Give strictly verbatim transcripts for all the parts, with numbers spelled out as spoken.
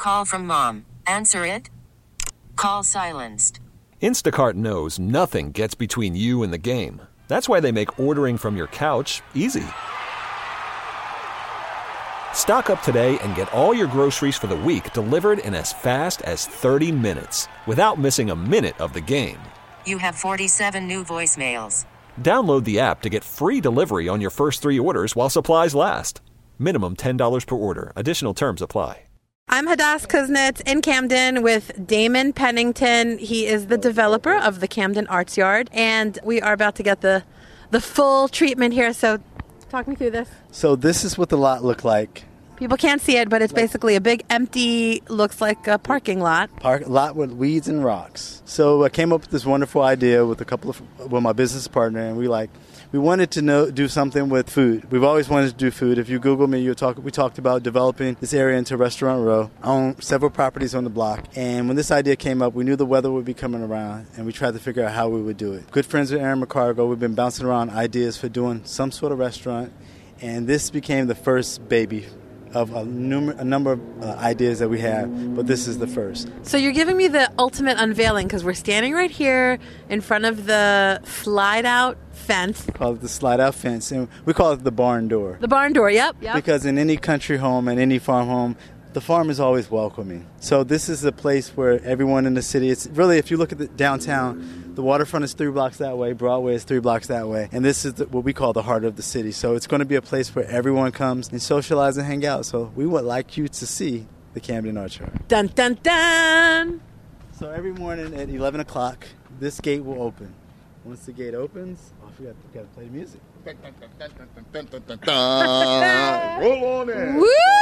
Call from mom. Answer it. Call silenced. Instacart knows nothing gets between you and the game. That's why they make ordering from your couch easy. Stock up today and get all your groceries for the week delivered in as fast as thirty minutes without missing a minute of the game. You have forty-seven new voicemails. Download the app to get free delivery on your first three orders while supplies last. Minimum ten dollars per order. Additional terms apply. I'm Hadass Kuznets in Camden with Damon Pennington. He is the developer of the Camden Arts Yard, and we are about to get the the full treatment here. So talk me through this. So this is what the lot looked like. People can't see it, but it's basically a big empty, looks like a parking lot. Park lot with weeds and rocks. So I came up with this wonderful idea with a couple of, with my business partner, and we like, we wanted to know, do something with food. We've always wanted to do food. If you Google me, you'll talk. We talked about developing this area into Restaurant Row. I own several properties on the block, and when this idea came up, we knew the weather would be coming around, and we tried to figure out how we would do it. Good friends with Aaron McCargo. We've been bouncing around ideas for doing some sort of restaurant, and this became the first baby of a, numer- a number of uh, ideas that we have, but this is the first. So you're giving me the ultimate unveiling because we're standing right here in front of the slide-out fence. We call it the slide-out fence, and we call it the barn door. The barn door, yep, yep. Because in any country home and any farm home, the farm is always welcoming. So this is a place where everyone in the city, it's really, if you look at the downtown, the waterfront is three blocks that way, Broadway is three blocks that way, and this is the, what we call the heart of the city. So it's going to be a place where everyone comes and socialize and hang out. So we would like you to see the Camden Arts Yard. Dun, dun, dun! So every morning at eleven o'clock, this gate will open. Once the gate opens, oh, I forgot, we got to play the music. Roll on in.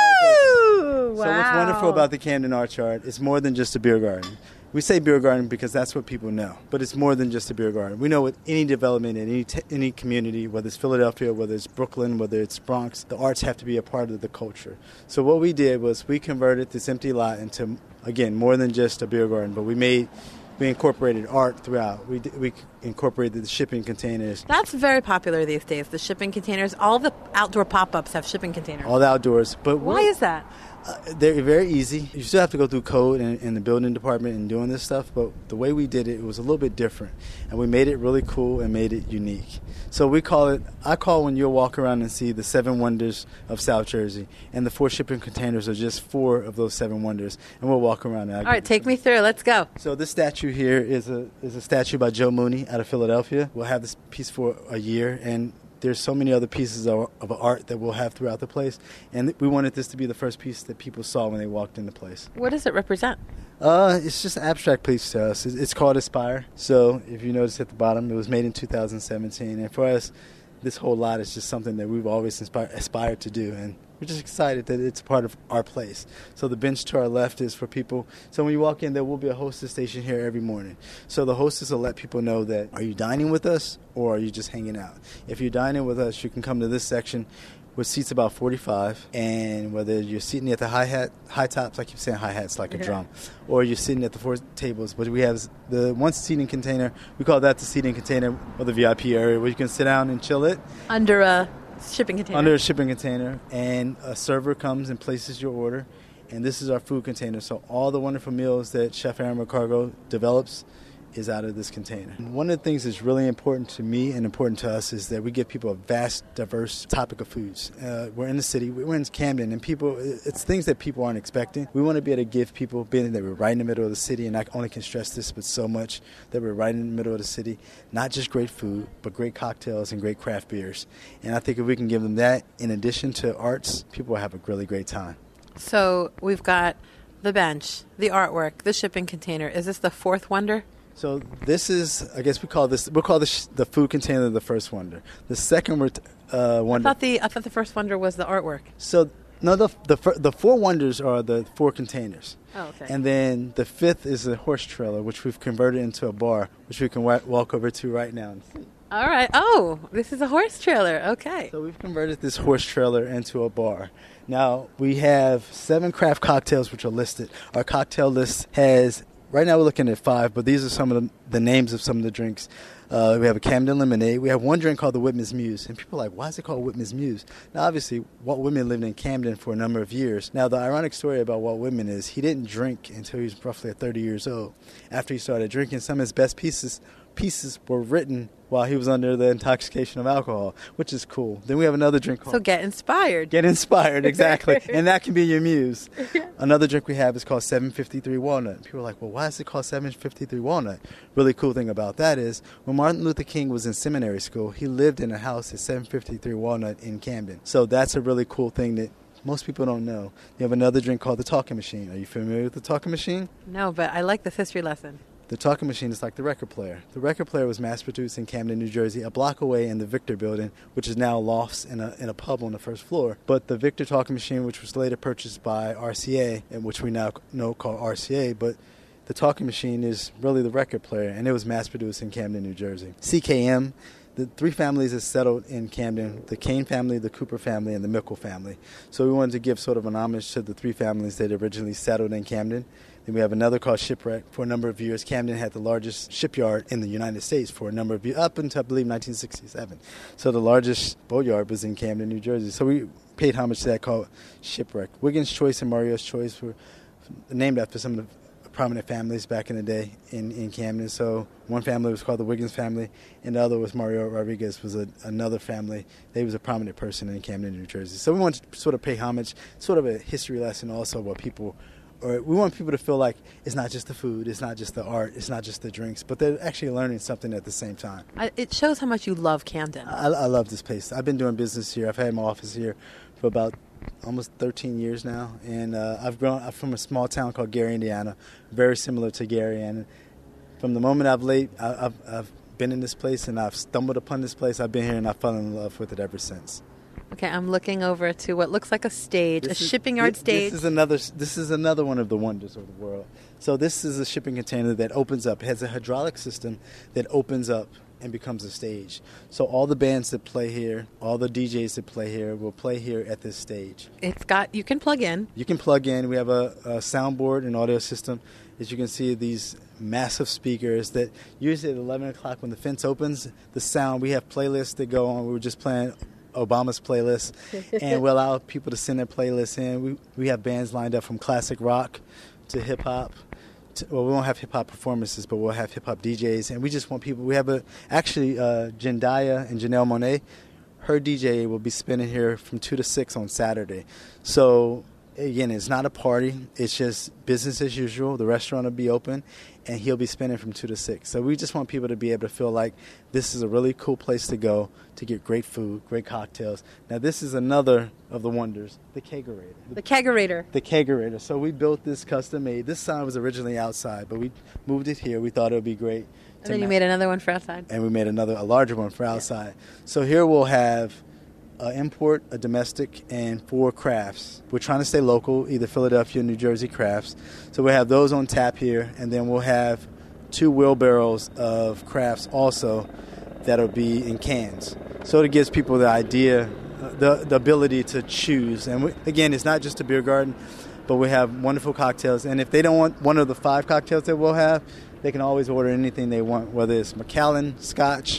Woo! Wow. So what's wonderful about the Camden Arts Yard, it's more than just a beer garden. We say beer garden because that's what people know, but it's more than just a beer garden. We know with any development in any, t- any community, whether it's Philadelphia, whether it's Brooklyn, whether it's Bronx, the arts have to be a part of the culture. So what we did was we converted this empty lot into, again, more than just a beer garden, but we made we incorporated art throughout. We we incorporated the shipping containers. That's very popular these days, the shipping containers. All the outdoor pop-ups have shipping containers. All the outdoors. But why is that? Uh, they're very easy. You still have to go through code and, and the building department and doing this stuff, but the way we did it, it was a little bit different. And we made it really cool and made it unique. So we call it, I call when you'll walk around and see the seven wonders of South Jersey. And the four shipping containers are just four of those seven wonders. And we'll walk around. And All right, take me through. Let's go. So this statue here is a is a statue by Joe Mooney out of Philadelphia. We'll have this piece for a year, and there's so many other pieces of, of art that we'll have throughout the place. And we wanted this to be the first piece that people saw when they walked in the place. What does it represent? Uh, it's just an abstract piece to us. It's called Aspire. So if you notice at the bottom, it was made in two thousand seventeen. And for us, this whole lot is just something that we've always inspired, aspired to do. And we're just excited that it's part of our place. So the bench to our left is for people. So when you walk in, there will be a hostess station here every morning. So the hostess will let people know that, are you dining with us or are you just hanging out? If you're dining with us, you can come to this section with seats about forty-five, and whether you're sitting at the hi-hat, high tops, I keep saying hi-hats like a yeah. drum, or you're sitting at the four tables. But we have the one seating container, we call that the seating container, or the V I P area, where you can sit down and chill it. Under a shipping container. Under a shipping container, and a server comes and places your order, and this is our food container. So all the wonderful meals that Chef Aaron McCargo develops is out of this container. One of the things that's really important to me and important to us is that we give people a vast, diverse topic of foods. Uh, we're in the city, we're in Camden, and people, it's things that people aren't expecting. We want to be able to give people, being that we're right in the middle of the city, and I only can stress this but so much, that we're right in the middle of the city, not just great food, but great cocktails and great craft beers. And I think if we can give them that in addition to arts, people will have a really great time. So we've got the bench, the artwork, the shipping container. Is this the fourth wonder? So this is, I guess we call this, we'll call this the food container the first wonder. The second uh, wonder. I thought the I thought the first wonder was the artwork. So no, the the the four wonders are the four containers. Oh, okay. And then the fifth is a horse trailer, which we've converted into a bar, which we can wa- walk over to right now and see. All right. Oh, this is a horse trailer. Okay. So we've converted this horse trailer into a bar. Now we have seven craft cocktails which are listed. Our cocktail list has right now we're looking at five, but these are some of the, the names of some of the drinks. Uh, we have a Camden Lemonade. We have one drink called the Whitman's Muse. And people are like, why is it called Whitman's Muse? Now, obviously, Walt Whitman lived in Camden for a number of years. Now, the ironic story about Walt Whitman is he didn't drink until he was roughly thirty years old. After he started drinking, some of his best pieces pieces were written while he was under the intoxication of alcohol, which is cool. Then we have another drink called... So get inspired. Get inspired, exactly. And that can be your muse. Another drink we have is called seven fifty-three Walnut. People are like, well, why is it called seven fifty-three Walnut? Really cool thing about that is when Martin Luther King was in seminary school, he lived in a house at seven fifty-three Walnut in Camden. So that's a really cool thing that most people don't know. You have another drink called the Talking Machine. Are you familiar with the Talking Machine? No, but I like this history lesson. The Talking Machine is like the record player. The record player was mass-produced in Camden, New Jersey, a block away in the Victor Building, which is now lofts in a, in a pub on the first floor. But the Victor Talking Machine, which was later purchased by R C A, and which we now know called R C A, but the Talking Machine is really the record player, and it was mass-produced in Camden, New Jersey. C K M, the three families that settled in Camden, the Kane family, the Cooper family, and the Mickle family. So we wanted to give sort of an homage to the three families that originally settled in Camden. Then we have another called Shipwreck. For a number of years, Camden had the largest shipyard in the United States for a number of years, up until, I believe, nineteen sixty-seven. So the largest boatyard was in Camden, New Jersey. So we paid homage to that, called Shipwreck. Wiggins Choice and Mario's Choice were named after some of the prominent families back in the day in, in Camden. So one family was called the Wiggins family, and the other was Mario Rodriguez, was a, another family. They was a prominent person in Camden, New Jersey. So we wanted to sort of pay homage, sort of a history lesson also what people... Or we want people to feel like it's not just the food, it's not just the art, it's not just the drinks, but they're actually learning something at the same time. I, it shows how much you love Camden. I, I love this place. I've been doing business here. I've had my office here for about almost thirteen years now, and uh, I've grown. I'm from a small town called Gary, Indiana, very similar to Gary. And from the moment I've laid, I, I've, I've been in this place and I've stumbled upon this place. I've been here and I've fallen in love with it ever since. Okay, I'm looking over to what looks like a stage, This a is- shipping yard this, stage. This is another. This is another one of the wonders of the world. So this is a shipping container that opens up. It has a hydraulic system that opens up and becomes a stage. So all the bands that play here, all the D Js that play here, will play here at this stage. It's got, you can plug in. You can plug in. We have a, a soundboard and audio system. As you can see, these massive speakers that usually at eleven o'clock when the fence opens, the sound, we have playlists that go on. We were just playing Obama's playlist, and we allow people to send their playlists in. We we have bands lined up from classic rock to hip hop. Well, we won't have hip hop performances, but we'll have hip hop D Js, and we just want people. We have a actually uh, Jendaya and Janelle Monáe. Her D J will be spinning here from two to six on Saturday. So again, it's not a party. It's just business as usual. The restaurant will be open, and he'll be spinning from two to six. So we just want people to be able to feel like this is a really cool place to go to get great food, great cocktails. Now, this is another of the wonders, the kegerator. The kegerator. The kegerator. So we built this custom made. This sign was originally outside, but we moved it here. We thought it would be great. And then you made another one for outside. And we made another, a larger one for outside. Yeah. So here we'll have an import, a domestic, and four crafts. We're trying to stay local, either Philadelphia or New Jersey crafts. So we have those on tap here, and then we'll have two wheelbarrows of crafts also that'll be in cans. So it gives people the idea, the the ability to choose. And we, again, it's not just a beer garden, but we have wonderful cocktails. And if they don't want one of the five cocktails that we'll have, they can always order anything they want, whether it's Macallan, Scotch,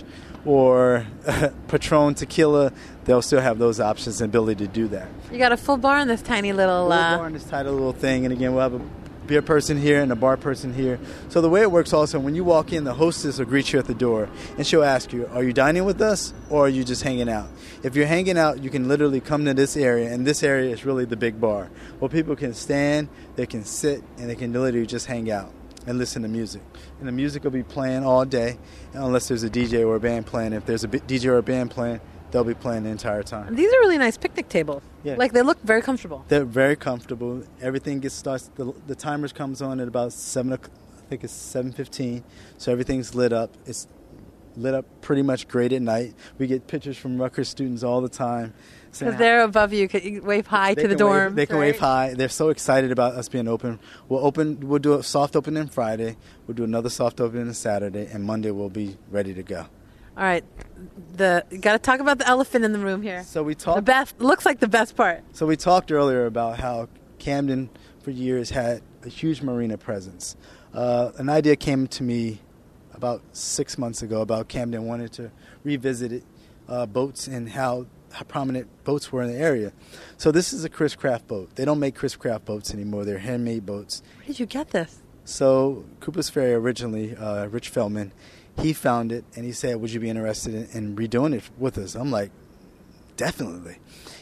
or uh, Patron tequila. They'll still have those options and ability to do that. You got a full bar in this tiny little... Full uh... bar in this tiny little thing. And again, we'll have a beer person here and a bar person here. So the way it works also, when you walk in, the hostess will greet you at the door, and she'll ask you, are you dining with us, or are you just hanging out? If you're hanging out, you can literally come to this area, and this area is really the big bar, where people can stand, they can sit, and they can literally just hang out and listen to music. And the music will be playing all day, unless there's a D J or a band playing. If there's a D J or a band playing, they'll be playing the entire time. These are really nice picnic tables. Yeah. Like, they look very comfortable. They're very comfortable. Everything gets starts. The, the timers comes on at about seven. I think it's seven fifteen. So everything's lit up. It's lit up pretty much great at night. We get pictures from Rutgers students all the time. Because they're above you, you wave hi they to the dorm. dorms. They can right? wave hi. They're so excited about us being open. We'll open. We'll do a soft opening Friday. We'll do another soft opening on Saturday, and Monday we'll be ready to go. All right, the got to talk about the elephant in the room here. So we talked. The best looks like the best part. So we talked earlier about how Camden for years had a huge marina presence. Uh, an idea came to me about six months ago about Camden wanted to revisit it, uh, boats and how, how prominent boats were in the area. So this is a Chris Craft boat. They don't make Chris Craft boats anymore. They're handmade boats. Where did you get this? So Cooper's Ferry originally, uh, Rich Feldman, he found it and he said, would you be interested in, in redoing it with us? I'm like, definitely.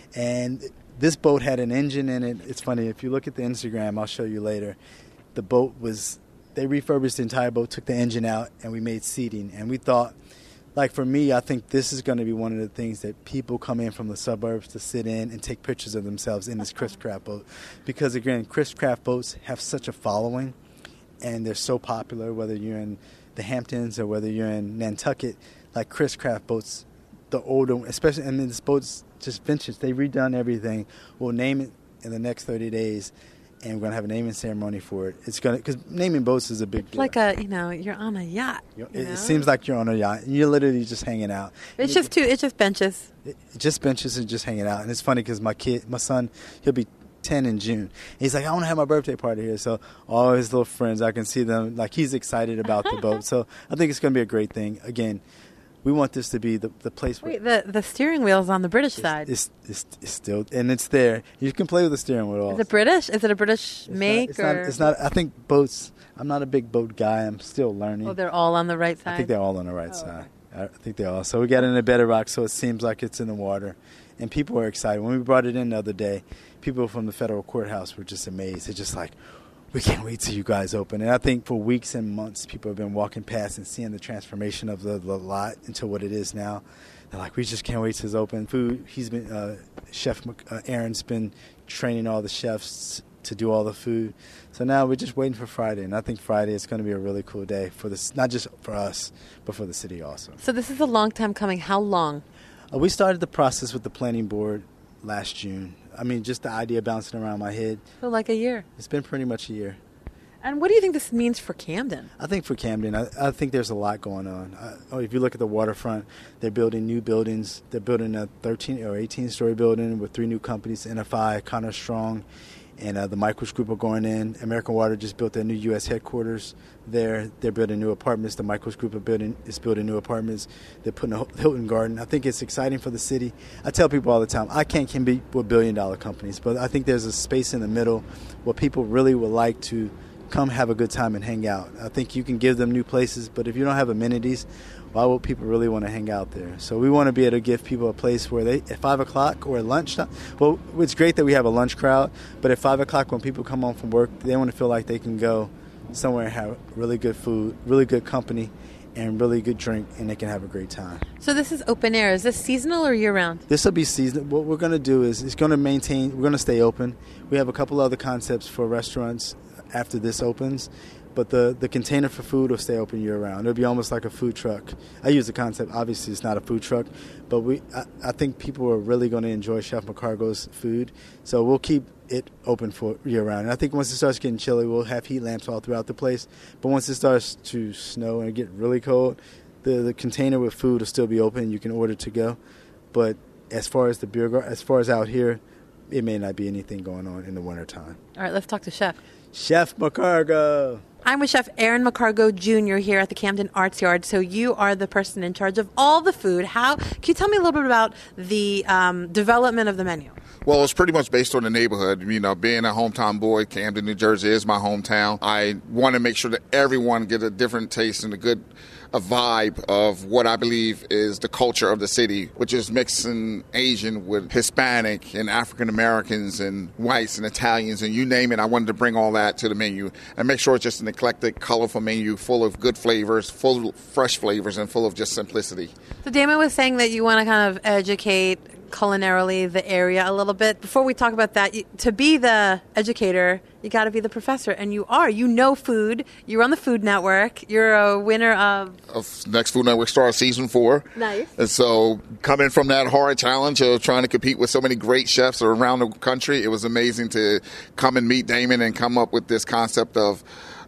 And this boat had an engine in it. It's funny, if you look at the Instagram, I'll show you later, the boat was, they refurbished the entire boat, took the engine out, and we made seating. And we thought, like for me, I think this is going to be one of the things that people come in from the suburbs to sit in and take pictures of themselves in this Chris Craft boat. Because again, Chris Craft boats have such a following, and they're so popular, whether you're in the Hamptons or whether you're in Nantucket, like Chris Craft boats, the older, especially, and this boat's just vintage. They redone everything. We'll name it in the next thirty days, and we're going to have a naming ceremony for it. It's going to, because naming boats is a big deal. Like a, you know, you're on a yacht. You know, you it, know? it seems like you're on a yacht, and you're literally just hanging out. It's just two, it's just benches. It, just benches and just hanging out. And it's funny because my kid, my son, he'll be ten in June. He's like, I want to have my birthday party here. So all his little friends, I can see them, like he's excited about the boat. So I think it's going to be a great thing. Again, we want this to be the, the place where... Wait, the, the steering wheel's on the British it's, side. It's, it's, it's still, and it's there. You can play with the steering wheel. Is it British? Is it a British It's make? Not, it's, or? not, it's not, I think boats, I'm not a big boat guy. I'm still learning. Oh, they're all on the right side? I think they're all on the right oh, side. okay. I think they are. So we got it in a bed of rock, so it seems like it's in the water. And people are excited. When we brought it in the other day, people from the federal courthouse were just amazed. They're just like, we can't wait till you guys open. And I think for weeks and months, people have been walking past and seeing the transformation of the, the lot into what it is now. They're like, we just can't wait till it's open. Food, he's been, uh, Chef uh, Aaron's been training all the chefs to do all the food. So now we're just waiting for Friday. And I think Friday is going to be a really cool day for this, not just for us, but for the city also. So this is a long time coming. How long? Uh, we started the process with the planning board last June. I mean, just the idea bouncing around my head. For like a year. It's been pretty much a year. And what do you think this means for Camden? I think for Camden, I, I think there's a lot going on. I, if you look at the waterfront, they're building new buildings. They're building a thirteen or eighteen-story building with three new companies, N F I, Connor Strong, and uh, the Michaels Group are going in. American Water just built their new U S headquarters there. They're building new apartments. The Michaels Group are building, is building new apartments. They're putting a Hilton Garden. I think it's exciting for the city. I tell people all the time, I can't compete with billion-dollar companies, but I think there's a space in the middle where people really would like to come have a good time and hang out. I think you can give them new places, but if you don't have amenities, why would people really want to hang out there? So we want to be able to give people a place where they, at five o'clock or at lunchtime, well, it's great that we have a lunch crowd, but at five o'clock when people come home from work, they want to feel like they can go somewhere and have really good food, really good company, and really good drink, and they can have a great time. So this is open air. Is this seasonal or year-round? This will be seasonal. What we're going to do is it's going to maintain, we're going to stay open. We have a couple other concepts for restaurants after this opens, but the, the container for food will stay open year-round. It'll be almost like a food truck. I use the concept. Obviously, it's not a food truck, but we I, I think people are really going to enjoy Chef McCargo's food, so we'll keep it open for year-round. And I think once it starts getting chilly, we'll have heat lamps all throughout the place, but once it starts to snow and get really cold, the, the container with food will still be open. You can order to go, but as far as the beer garden, as far as out here, it may not be anything going on in the wintertime. All right, let's talk to Chef. Chef McCargo. I'm with Chef Aaron McCargo Junior here at the Camden Arts Yard. So you are the person in charge of all the food. How can you tell me a little bit about the um, development of the menu? Well, it's pretty much based on the neighborhood. You know, being a hometown boy, Camden, New Jersey is my hometown. I want to make sure that everyone get a different taste and a good a vibe of what I believe is the culture of the city, which is mixing Asian with Hispanic and African Americans and whites and Italians and you name it. I wanted to bring all that to the menu and make sure it's just an eclectic, colorful menu full of good flavors, full of fresh flavors, and full of just simplicity. So Damon was saying that you want to kind of educate culinarily the area a little bit. Before we talk about that, you, to be the educator, you got to be the professor, and you are. You know food. You're on the Food Network. You're a winner of... of Next Food Network Star season four. Nice. And so coming from that hard challenge of trying to compete with so many great chefs around the country, it was amazing to come and meet Damon and come up with this concept of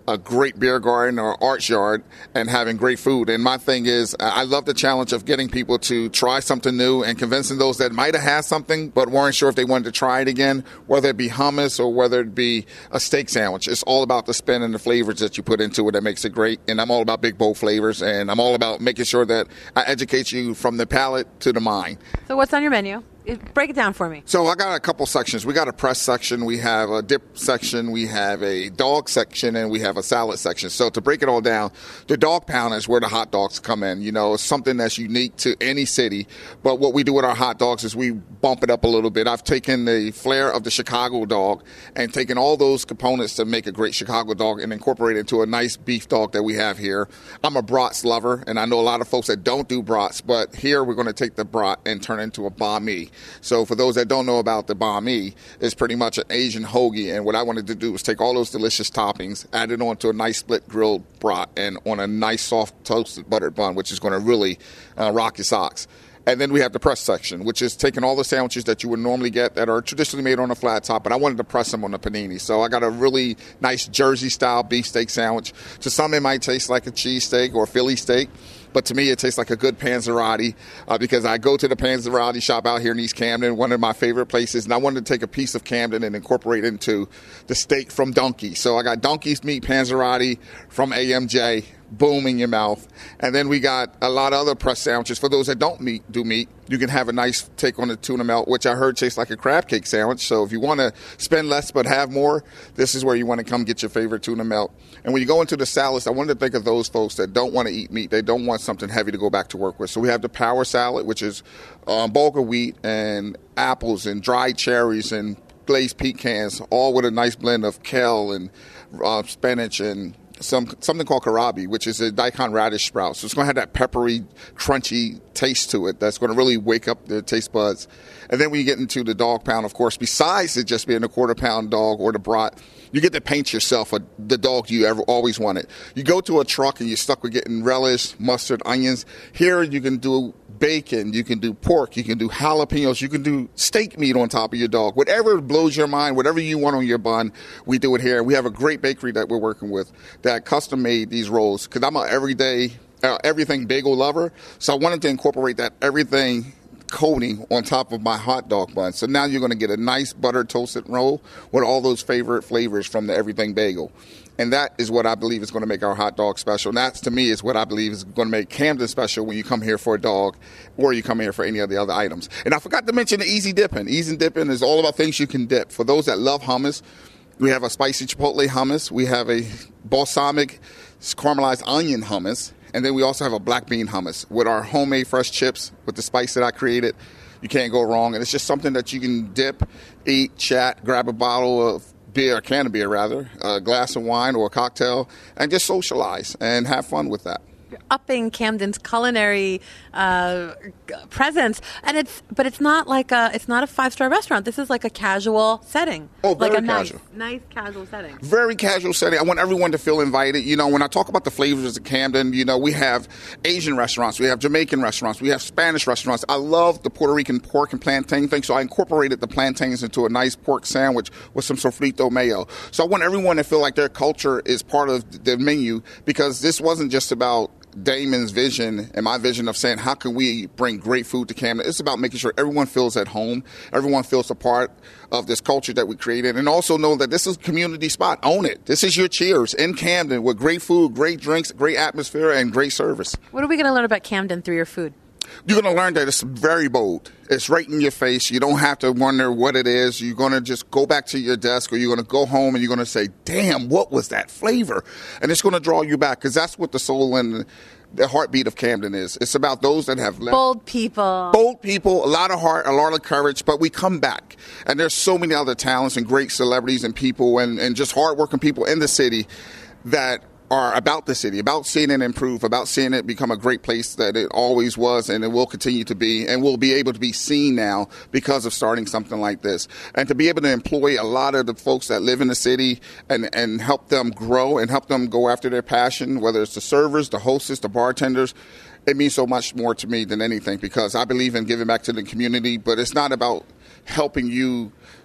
a great beer garden or arts yard and having great food. And my thing is, I love the challenge of getting people to try something new and convincing those that might have had something but weren't sure if they wanted to try it again, whether it be hummus or whether it be a steak sandwich. It's all about the spin and the flavors that you put into it that makes it great. And I'm all about big, bold flavors, and I'm all about making sure that I educate you from the palate to the mind. So what's on your menu? Break it down for me. So I got a couple sections. We got a press section, we have a dip section, we have a dog section, and we have a salad section. So to break it all down, the dog pound is where the hot dogs come in. You know, it's something that's unique to any city. But what we do with our hot dogs is we bump it up a little bit. I've taken the flair of the Chicago dog and taken all those components to make a great Chicago dog and incorporate it into a nice beef dog that we have here. I'm a brats lover, and I know a lot of folks that don't do brats, but here we're going to take the brat and turn it into a banh mi. So for those that don't know about the banh mi, it's pretty much an Asian hoagie. And what I wanted to do was take all those delicious toppings, add it onto a nice split grilled brat, and on a nice soft toasted buttered bun, which is going to really uh, rock your socks. And then we have the press section, which is taking all the sandwiches that you would normally get that are traditionally made on a flat top, but I wanted to press them on a panini. So I got a really nice Jersey-style beefsteak sandwich. To some, it might taste like a cheesesteak or a Philly steak. But to me, it tastes like a good panzerotti uh, because I go to the panzerotti shop out here in East Camden, one of my favorite places, and I wanted to take a piece of Camden and incorporate it into the steak from Donkey. So I got Donkey's meat panzerotti from A M J, boom in your mouth. And then we got a lot of other press sandwiches. For those that don't meat, do meat, you can have a nice take on the tuna melt, which I heard tastes like a crab cake sandwich. So if you want to spend less but have more, this is where you want to come get your favorite tuna melt. And when you go into the salads, I wanted to think of those folks that don't want to eat meat. They don't want something heavy to go back to work with. So we have the power salad, which is um, bulgur wheat and apples and dried cherries and glazed pecans, all with a nice blend of kale and uh, spinach and some something called karabi, which is a daikon radish sprout. So it's going to have that peppery, crunchy taste to it that's going to really wake up the taste buds. And then when you get into the dog pound, of course, besides it just being a quarter pound dog or the brat, you get to paint yourself a, the dog you ever always wanted. You go to a truck and you're stuck with getting relish, mustard, onions. Here you can do bacon, you can do pork, you can do jalapenos, you can do steak meat on top of your dog. Whatever blows your mind, whatever you want on your bun, we do it here. We have a great bakery that we're working with that custom made these rolls because I'm an everyday, uh, everything bagel lover. So I wanted to incorporate that everything coating on top of my hot dog bun. So now you're going to get a nice buttered toasted roll with all those favorite flavors from the everything bagel. And that is what I believe is going to make our hot dog special. And that, to me, is what I believe is going to make Camden special when you come here for a dog or you come here for any of the other items. And I forgot to mention the easy dipping. Easy dipping is all about things you can dip. For those that love hummus, we have a spicy chipotle hummus. We have a balsamic caramelized onion hummus. And then we also have a black bean hummus with our homemade fresh chips with the spice that I created. You can't go wrong. And it's just something that you can dip, eat, chat, grab a bottle of beer, a can of beer rather, a glass of wine or a cocktail, and just socialize and have fun with that. Upping Camden's culinary uh, presence, and it's but it's not like a it's not a five star restaurant. This is like a casual setting. Oh, very like a casual. nice, nice casual setting. Very casual setting. I want everyone to feel invited. You know, when I talk about the flavors of Camden, you know, we have Asian restaurants, we have Jamaican restaurants, we have Spanish restaurants. I love the Puerto Rican pork and plantain thing, so I incorporated the plantains into a nice pork sandwich with some sofrito mayo. So I want everyone to feel like their culture is part of the menu because this wasn't just about Damon's vision and my vision of saying how can we bring great food to Camden. It's about making sure everyone feels at home, everyone feels a part of this culture that we created, and also know that this is a community spot. Own it. This is your Cheers in Camden with great food, great drinks, great atmosphere, and great service. What are we going to learn about Camden through your food? You're going to learn that it's very bold. It's right in your face. You don't have to wonder what it is. You're going to just go back to your desk or you're going to go home and you're going to say, damn, what was that flavor? And it's going to draw you back because that's what the soul and the heartbeat of Camden is. It's about those that have left. Bold people. Bold people, a lot of heart, a lot of courage, but we come back. And there's so many other talents and great celebrities and people and, and just hardworking people in the city that are about the city, about seeing it improve, about seeing it become a great place that it always was and it will continue to be and will be able to be seen now because of starting something like this. And to be able to employ a lot of the folks that live in the city and, and help them grow and help them go after their passion, whether it's the servers, the hostess, the bartenders, it means so much more to me than anything because I believe in giving back to the community, but it's not about helping you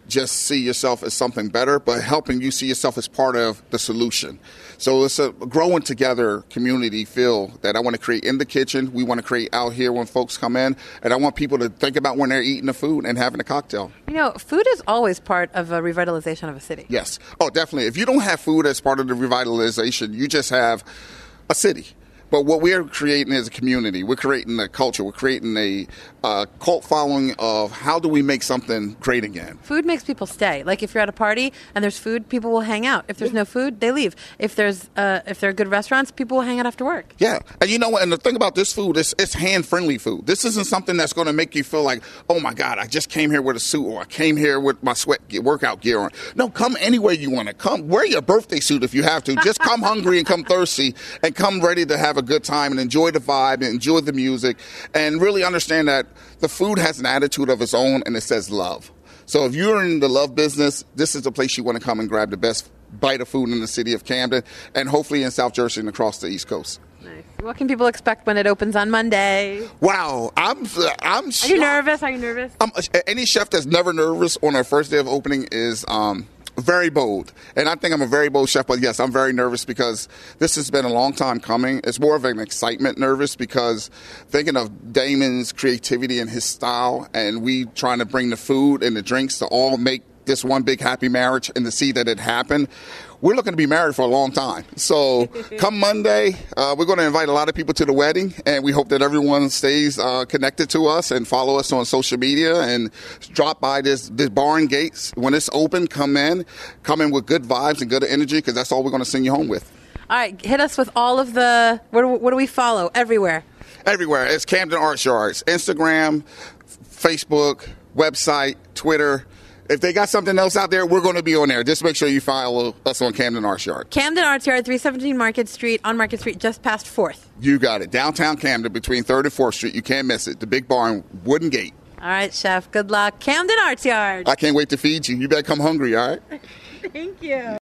just see yourself as something better, but helping you see yourself as part of the solution. So it's a growing together community feel that I want to create in the kitchen. We want to create out here when folks come in. And I want people to think about when they're eating the food and having a cocktail. You know, food is always part of a revitalization of a city. Yes. Oh, definitely. If you don't have food as part of the revitalization, you just have a city. But what we're creating is a community. We're creating a culture. We're creating a uh, cult following of how do we make something great again. Food makes people stay. Like if you're at a party and there's food, people will hang out. If there's no food, they leave. If there's uh, if there are good restaurants, people will hang out after work. Yeah. And you know what? And the thing about this food is it's hand-friendly food. This isn't something that's going to make you feel like, oh, my God, I just came here with a suit or I came here with my sweat workout gear on. No, come any way you want to. Come wear your birthday suit if you have to. Just come hungry and come thirsty and come ready to have a good time and enjoy the vibe and enjoy the music and really understand that the food has an attitude of its own and it says love. So if you're in the love business, this is the place you want to come and grab the best bite of food in the city of Camden and hopefully in South Jersey and across the East Coast. Nice. What can people expect when it opens on Monday? Wow, I'm I'm. Are you nervous? Are you nervous? Um, any chef that's never nervous on their first day of opening is um, very bold, and I think I'm a very bold chef. But yes, I'm very nervous because this has been a long time coming. It's more of an excitement nervous because thinking of Damon's creativity and his style, and we trying to bring the food and the drinks to all make this one big happy marriage and to see that it happened. We're looking to be married for a long time. So come Monday, uh, we're going to invite a lot of people to the wedding, and we hope that everyone stays uh, connected to us and follow us on social media and drop by this, this bar and gates. When it's open, come in. Come in with good vibes and good energy because that's all we're going to send you home with. All right, hit us with all of the, what do, what do we follow everywhere? Everywhere. It's Camden Arts Yards. Instagram, Facebook, website, Twitter. If they got something else out there, we're going to be on there. Just make sure you follow us on Camden Arts Yard. Camden Arts Yard, three seventeen Market Street, on Market Street, just past fourth. You got it. Downtown Camden, between third and fourth Street. You can't miss it. The big barn, wooden gate. All right, Chef. Good luck. Camden Arts Yard. I can't wait to feed you. You better come hungry, all right? Thank you.